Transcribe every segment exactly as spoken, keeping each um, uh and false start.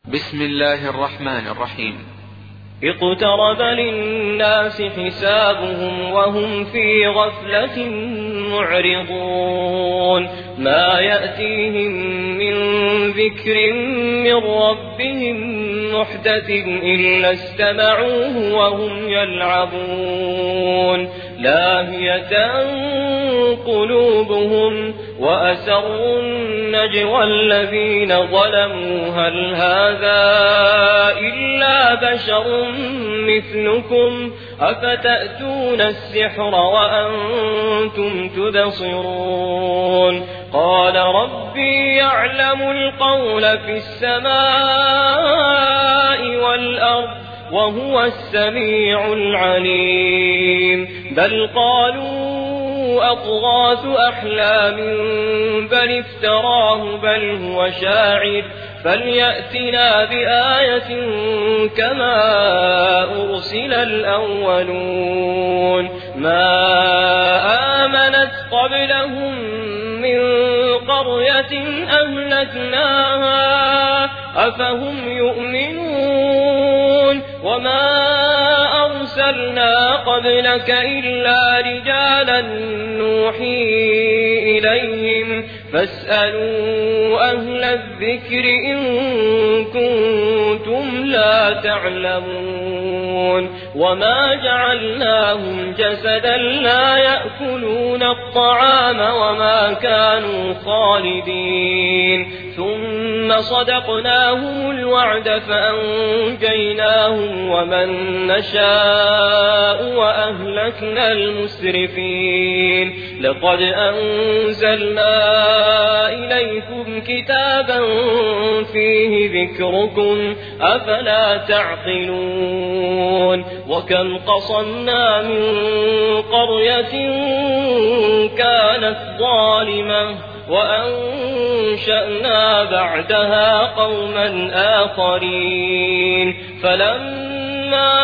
بسم الله الرحمن الرحيم. اقترب للناس حسابهم وهم في غفلة معرضون ما يأتيهم من ذكر من ربهم محدث إلا استمعوه وهم يلعبون لاهية قلوبهم وأسروا النجوى الذين ظلموا هل هذا إلا بشر مثلكم أفتأتون السحر وأنتم تبصرون قال ربي يعلم القول في السماء والأرض وهو السميع العليم بل قالوا أضغاث أحلام بل افتراه بل هو شاعر فليأتنا بآية كما أرسل الأولون ما آمنت قبلهم من قرية أهلكناها أفهم يؤمنون وما أرسلنا قبلك إلا رجالا نوحي إليهم فاسألوا أهل الذكر إن كنتم لا تعلمون وما جعلناهم جسدا لا يأكلون الطعام وما كانوا خالدين ثم صدقناهم الوعد فأنجيناهم ومن نشاء وأهلكنا المسرفين لقد أنزلنا إليكم كتابا فيه ذكركم أفلا تعقلون وكم قصمنا من قرية كانت ظالمة وأنشأنا بعدها قوما آخرين فلما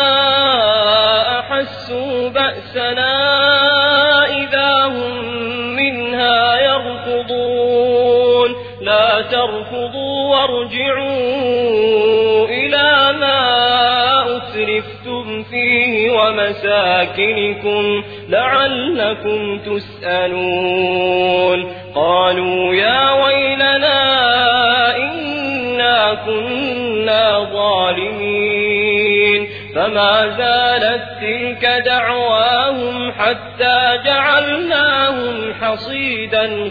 أحسوا بأسنا إذا هم منها يركضون لا تركضوا وارجعوا إلى ما أسرفتم فيه ومساكنكم لعلكم تسألون قالوا يا ويلنا إنا كنا ظالمين فما زالت تلك دعواهم حتى جعلناهم حصيدا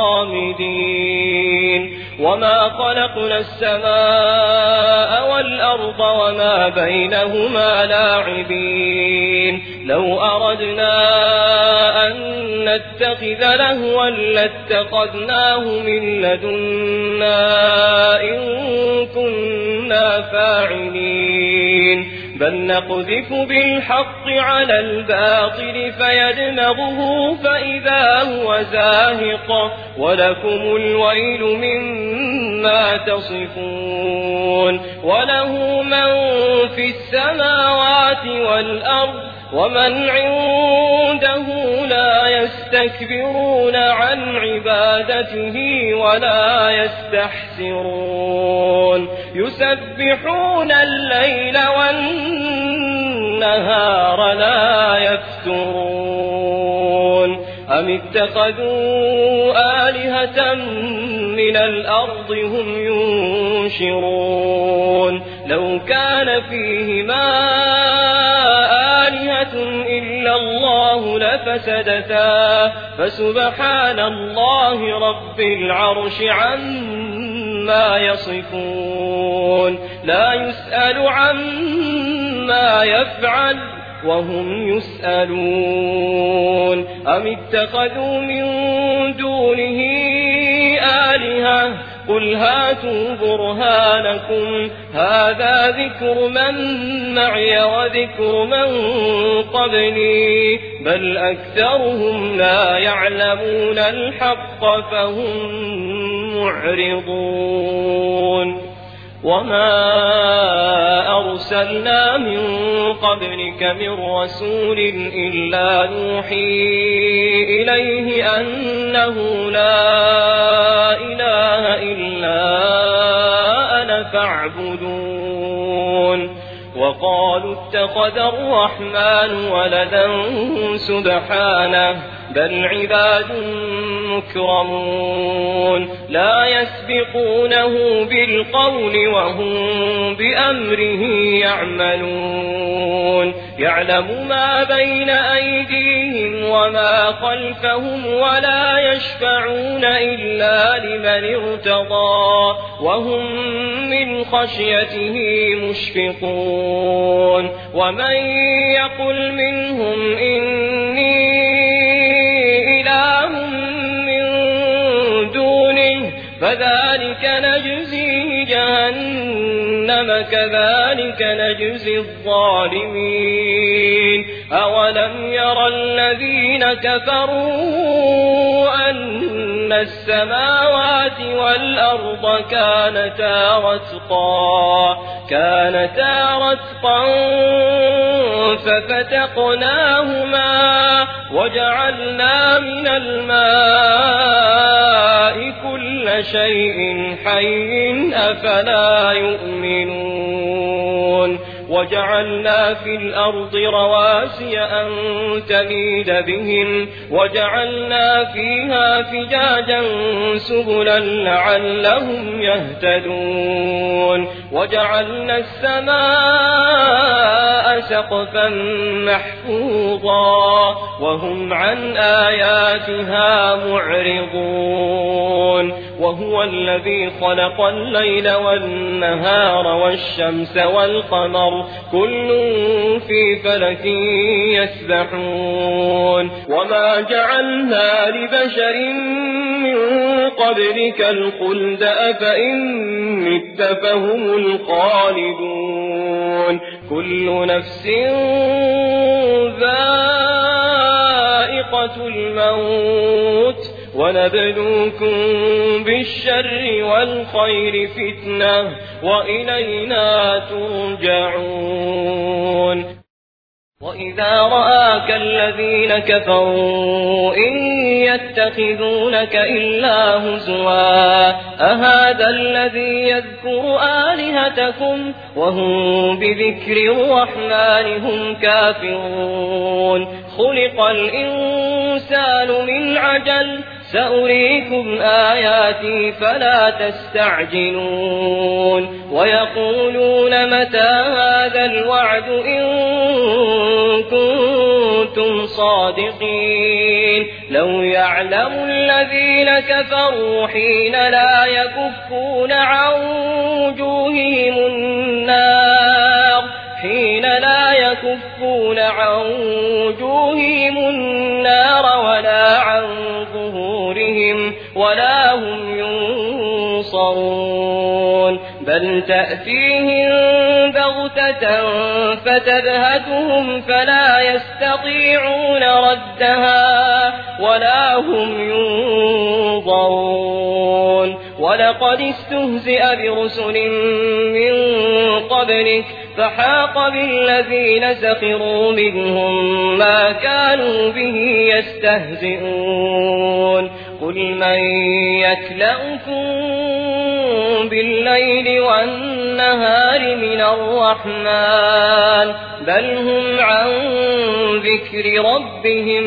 خامدين وما خلقنا السماء والأرض وما بينهما لاعبين لو أردنا أن نتخذ لهوا لاتخذناه من لدنا إن كنا فاعلين بل نقذف بالحق على الباطل فيدمغه فإذا هو زاهق ولكم الويل مما تصفون وله من في السماوات والأرض ومن عنده لا يستكبرون عن عبادته ولا يستحسرون يسبحون الليل والنهار لا يفترون أم اتخذوا آلهة من الأرض هم ينشرون لو كان فيهما آلهة إلا الله لفسدتا فسبحان الله رب العرش عما يصفون لا يسأل عما يفعل وهم يسألون أم اتخذوا من دونه آلهة قل هاتوا برهانكم هذا ذكر من معي وذكر من قبلي بل أكثرهم لا يعلمون الحق فهم معرضون وما أرسلنا من قبلك من رسول إلا نوحي إليه أنه لا إله إلا أنا فاعبدون وقالوا اتخذ الرحمن ولدا سبحانه بل عباد مكرمون لا يسبقونه بالقول وهم بأمره يعملون يعلم ما بين أيديهم وما خلفهم ولا يشفعون إلا لمن ارتضى وهم من خشيته مشفقون ومن يقل منهم إني إله من دونه فذلك نجزيه جهنم كذلك نجزي الظالمين أولم يرى الذين كفروا أن السماوات والأرض كانتا رتقا كانتا رتقا ففتقناهما وجعلنا من الماء كل شيء حي أفلا يؤمنون وجعلنا في الأرض رواسي أن تميد بهم وجعلنا فيها فجاجا سبلا لعلهم يهتدون وجعلنا السماء سقفا محفوظا وهم عن آياتها معرضون وهو الذي خلق الليل والنهار والشمس والقمر كل في فلك يسبحون وما جعلنا لبشر من قبلك الخلد أفإن مت فهم الخالدون كل نفس ذائقة الموت ونبلوكم بالشر والخير فتنة وإلينا ترجعون وإذا رآك الذين كفروا إن يتخذونك إلا هزوا أهذا الذي يذكر آلهتكم وهم بذكر الرحمن هم كافرون خلق الإنسان من عجل سأريكم آياتي فلا تستعجلون ويقولون متى هذا الوعد إن كنتم صادقين لو يعلم الذين كفروا حين لا يكفون عن وجوههم النار حين لا يكفون عن وجوههم النار ولا عن ظهورهم ولا هم ينصرون بل تأتيهم بغتة فتبهتهم فلا يستطيعون ردها ولا هم ينظرون ولقد استهزئ برسل من قبلك فحاق بالذين سخروا منهم ما كانوا به يستهزئون قل من يكلأكم بالليل والنهار من الرحمن بل هم عن ذكر ربهم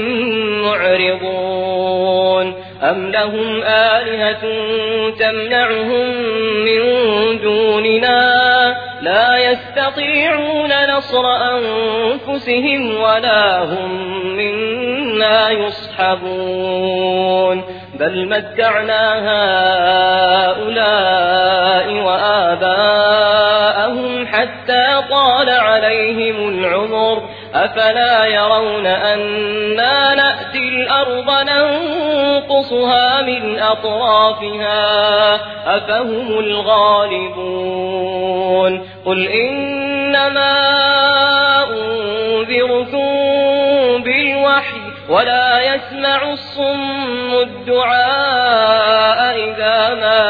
معرضون أم لهم آلهة تمنعهم من دوننا لا يستطيعون نصر أنفسهم ولا هم منا يصحبون بل متعنا هؤلاء وآباءهم حتى طال عليهم العمر أفلا يرون أنا نأتي الأرض ننقصها من أطرافها أفهم الغالبون قل إنما أنذركم بالوحي ولا يسمع الصم الدعاء إذا ما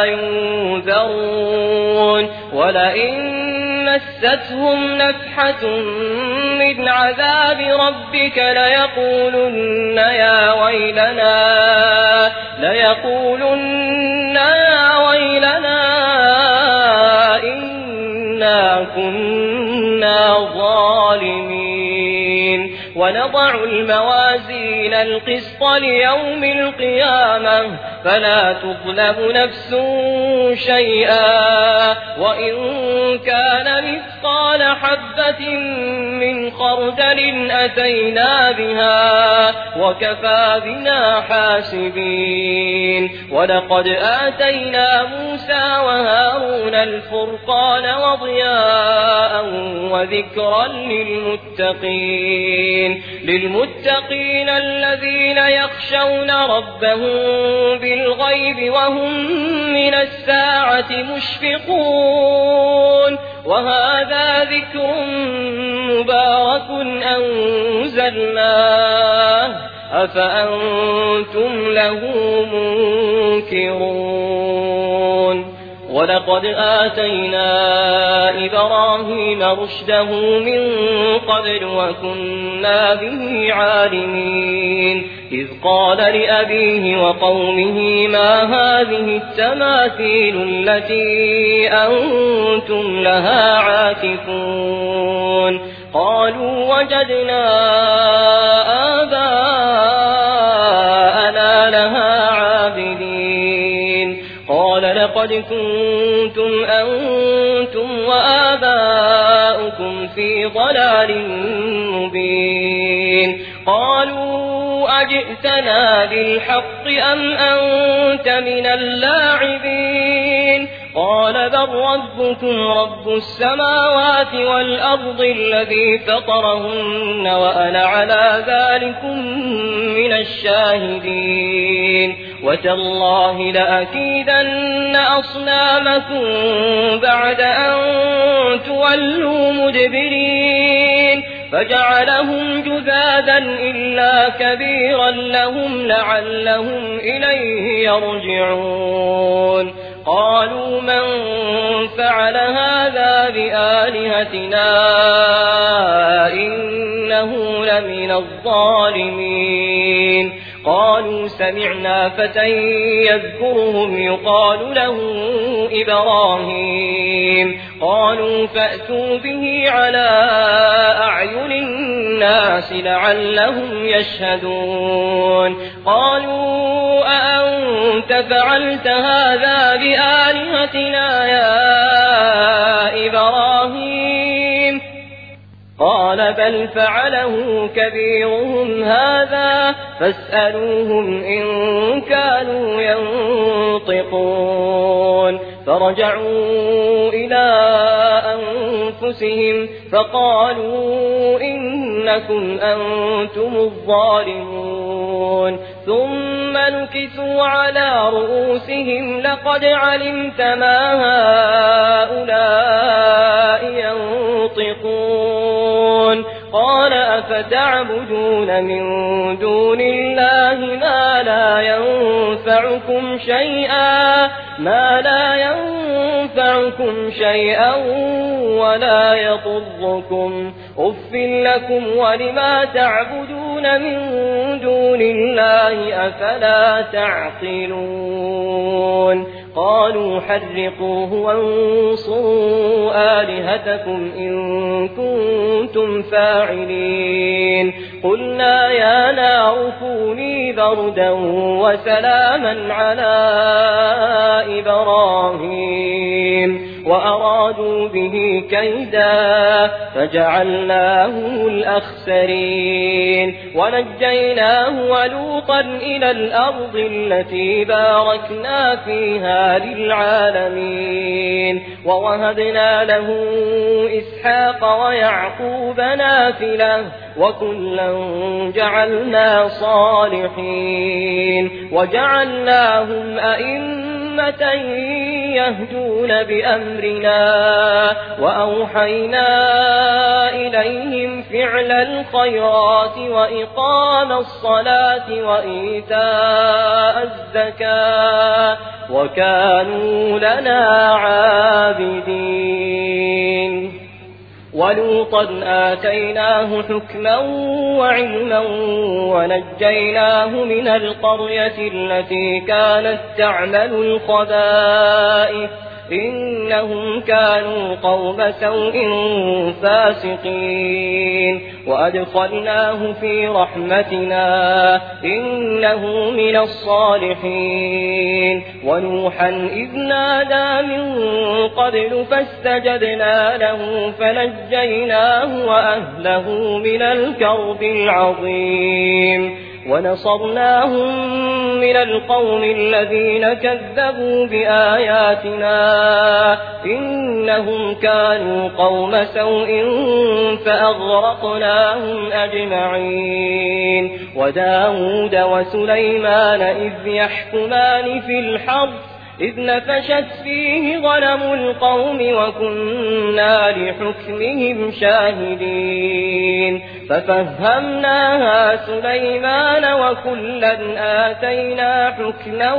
ينذرون ولئن مستهم نفحة من عذاب ربك ليقولن يا ويلنا ليقولن يا ويلنا إن كنا ظالمين ونضع الموازين القسط ليوم القيامة فلا تظلم نفس شيئا وإن كان مثقال حبة من خردل أتينا بها وكفى بنا حاسبين ولقد آتينا موسى وهارون الفرقان وضياء وذكرا للمتقين للمتقين الذين يخشون ربهم بالغيب وهم من الساعة مشفقون وهذا ذكر مبارك أنزلناه أفأنتم له منكرون ولقد آتينا إبراهيم رشده من قبل وكنا به عالمين إذ قال لأبيه وقومه ما هذه التماثيل التي أنتم لها عاكفون قالوا وجدنا آباءنا لها عابدين قال لقد كنتم أنتم وآباؤكم في ضلال مبين قالوا أجئتنا بالحق أم أنت من اللاعبين قال بل ربكم رب السماوات والأرض الذي فطرهن وأنا على ذلكم من الشاهدين وتالله لأكيدن أصنامكم بعد أن تولوا مدبرين فجعلهم جذاذا إلا كبيرا لهم لعلهم إليه يرجعون قالوا من فعل هذا بآلهتنا إنه لمن الظالمين قالوا سمعنا فتى يذكرهم يقال له إبراهيم قالوا فأتوا به على أعين الناس لعلهم يشهدون قالوا أأنت فعلت هذا بآلهتنا يا إبراهيم قال بل فعله كبيرهم هذا فاسألوهم إن كانوا ينطقون فرجعوا إلى أنفسهم فقالوا إنكم أنتم الظالمون ثم نكسوا على رؤوسهم لقد علمت ما هؤلاء ينطقون قال أفتعبدون من دون الله ما لا ينفعكم شيئا ما لا ينفعكم شيئا ولا يضركم أف لكم ولما تعبدون من دون الله أفلا تعقلون قالوا حرقوه وانصروا آلهتكم إن كنتم فاعلين قلنا يا نار كوني بردا وسلاما على إبراهيم وأرادوا به كيدا فجعلناهم الأخسرين ونجيناه ولوطا إلى الأرض التي باركنا فيها للعالمين ووهبنا له إسحاق ويعقوب نافلة وكلا جعلنا صالحين وجعلناهم أئمة يهدون بأمرنا وأوحينا إليهم فعل الخيرات وإقام الصلاة وإيتاء الزكاة وكانوا لنا عابدين ولوطا آتيناه حكما وعلما ونجيناه من القرية التي كانت تعمل الخبائث إنهم كانوا قوم سوء فاسقين وأدخلناه في رحمتنا إنه من الصالحين ونوحا إذ نادى من قبل فاستجبنا له فنجيناه وأهله من الكرب العظيم ونصرناهم من القوم الذين كذبوا بآياتنا إنهم كانوا قوم سوء فأغرقناهم أجمعين وداود وسليمان إذ يحكمان في الحرث إذ نفشت فيه غنم القوم وكنا لحكمهم شاهدين ففهمناها سليمان وكلا آتينا حكما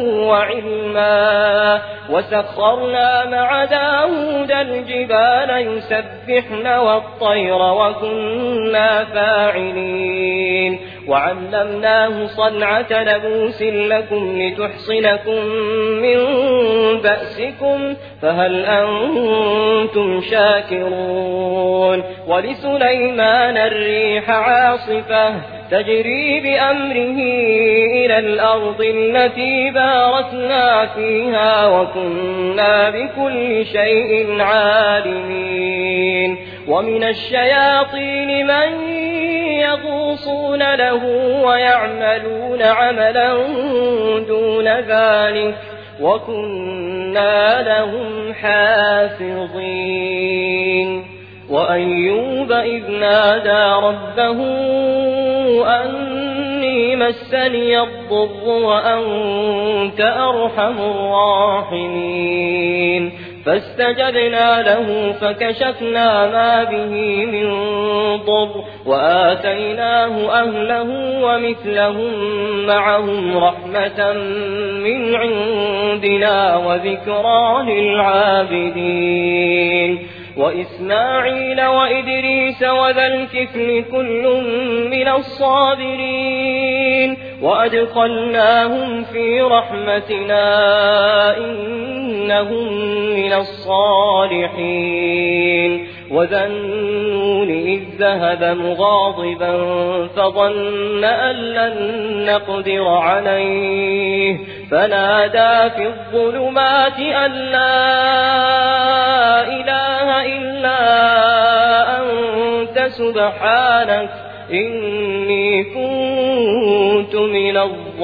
وعلما وسخرنا مع داود الجبال يسبحن والطير وكنا فاعلين وعلمناه صنعة لبوس لكم لتحصنكم من بأسكم فهل أنتم شاكرون ولسليمان الريح عاصفة تجري بأمره إلى الأرض التي باركنا فيها وكنا بكل شيء عالمين ومن الشياطين من يغوصون له ويعملون عملا دون ذلك وكنا لهم حافظين وأيوب إذ نادى ربه أني مسني الضر وأنت أرحم الراحمين فاستجبنا له فكشفنا ما به من ضر وآتيناه أهله ومثلهم معهم رحمة من عندنا وذكرى للعابدين وإسماعيل وإدريس وذا الكفل كل من الصابرين وأدخلناهم في رحمتنا إنهم من الصالحين وذا النون إذ ذهب مغاضبا فظن أن لن نقدر عليه فنادى في الظلمات أن لا إله إلا أنت سبحانك إني كنت من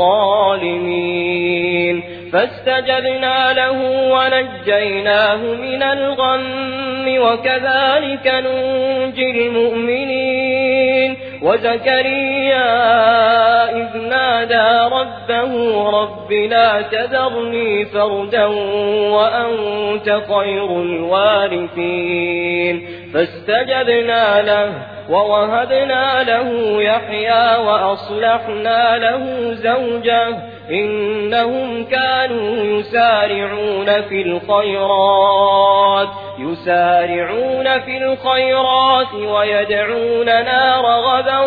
الظالمين فاستجبنا له ونجيناه من الغم وكذلك ننجي المؤمنين وزكريا إذ نادى ربه رب لا تذرني فردا وأنت خير الوارثين فاستجبنا له ووهبنا له يحيى وأصلحنا له زوجه إنهم كانوا يسارعون في الخيرات يسارعون في الخيرات ويدعوننا رغبا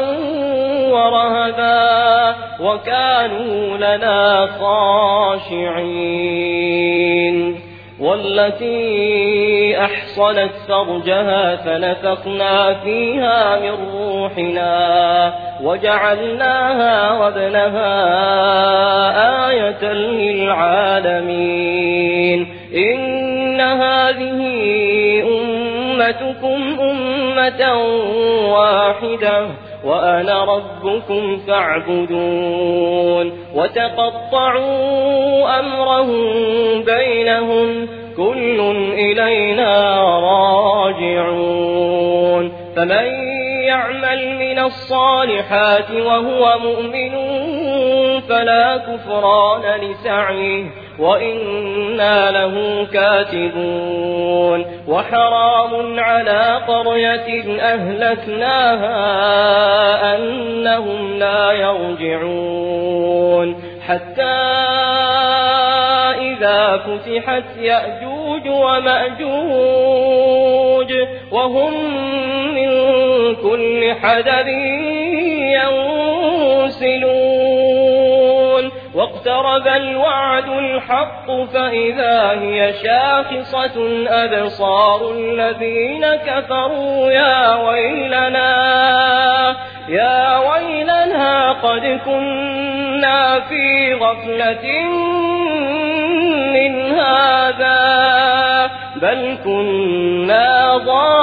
ورهبا وكانوا لنا خاشعين والتي أحصنت فرجها فنفخنا فيها من روحنا وجعلناها وابنها آية للعالمين إن هذه أمتكم أمة واحدة وأنا ربكم فاعبدون وتقطعوا أمرهم بينهم كل إلينا راجعون فمن يعمل من الصالحات وهو مؤمن فلا كفران لسعيه وإنا له كاتبون وحرام على قرية أهلكناها أنهم لا يرجعون حتى إذا فتحت يأجوج ومأجوج وهم من كل حدب ينسلون واقترب الوعد الحق فإذا هي شاخصة أبصار الذين كفروا يا ويلنا يا ويلنا قد كنا في غفلة من هذا بل كنا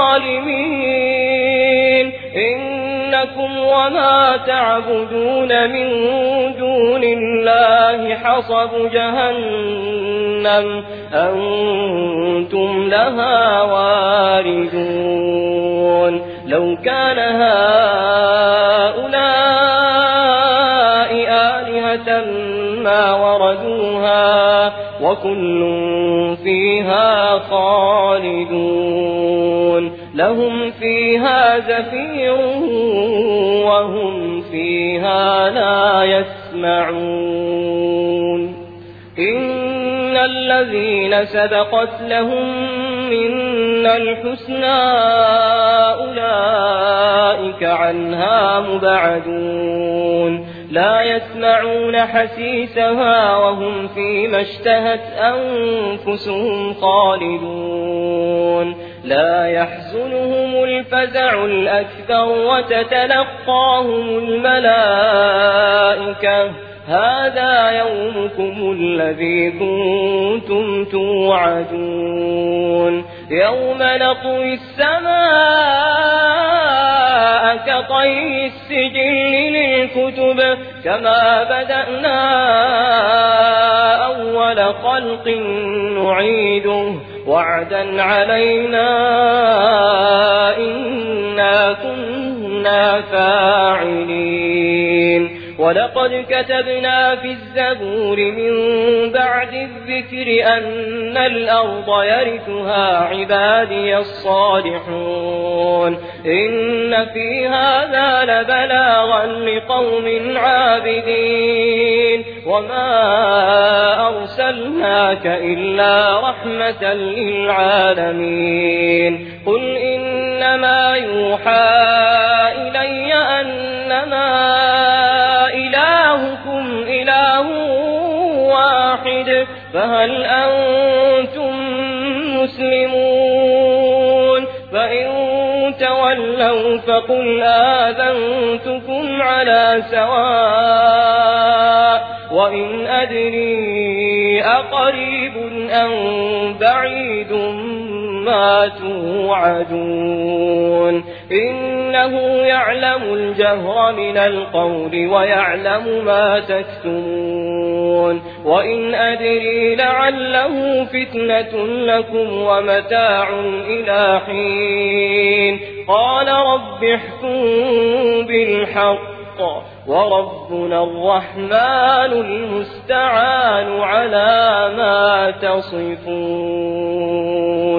ظالمين إنكم وما تعبدون من دون الله حصب جهنم أنتم لها واردون لو كان هؤلاء آلهة ما وردوها وكل فيها خالدون لهم فيها زفير وهم فيها لا يسمعون إن الذين سبقت لهم منا الحسنى أولئك عنها مبعدون لا يسمعون حسيسها وهم فيما اشتهت أنفسهم خالدون لا يحزنهم الفزع الأكبر وتتلقاهم الملائكة هذا يومكم الذي كنتم توعدون يوم نطوي السماء كطي السجل للكتب كما بدأنا أول خلق نعيده وعدا علينا إنا كنا فاعلين ولقد كتبنا في الزبور من بعد الذكر أن الأرض يرثها عبادي الصالحون إن في هذا لبلاغا لقوم عابدين وما أرسلناك إلا رحمة للعالمين قل إنما يوحى إلي أنما إلهكم إله واحد فهل أنتم مسلمون فإن تولوا فقل آذنتكم على سواء وإن أدري أقريب أم بعيد ما توعدون إنه يعلم الجهر من القول ويعلم ما تكتمون وإن أدري لعله فتنة لكم ومتاع إلى حين قال رب احكم بالحق وربنا الرحمن المستعان على ما تصفون